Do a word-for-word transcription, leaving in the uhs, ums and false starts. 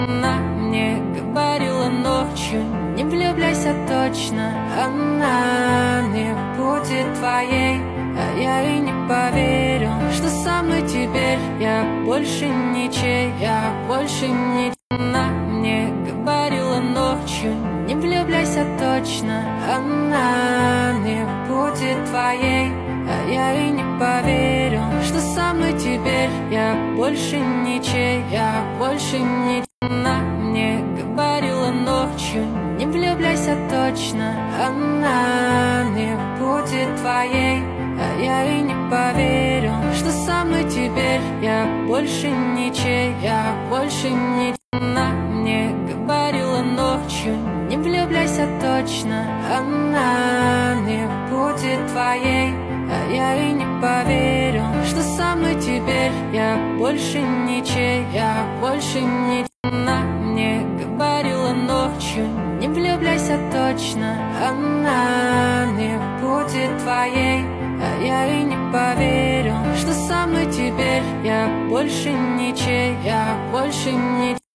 Она мне говорила ночью: не влюбляйся точно. Она не будет твоей, а я и не поверил, что со мной теперь я больше ничей, я больше не. Она мне говорила ночью: не влюбляйся точно. Она не будет твоей, а я и не поверил, что со мной теперь я больше ничей, я больше не. Она мне говорила ночью: не влюбляйся точно. Она не будет твоей, а я и не поверил, что со мной теперь я больше ничей, я больше не. Она мне говорила ночью: не влюбляйся точно. Она не будет твоей, а я и не поверил, что со мной теперь я больше ничей, я больше не. Она мне говорила ночью: не влюбляйся точно. Она не будет твоей, а я и не поверил, что со мной теперь я больше ничей, я больше не.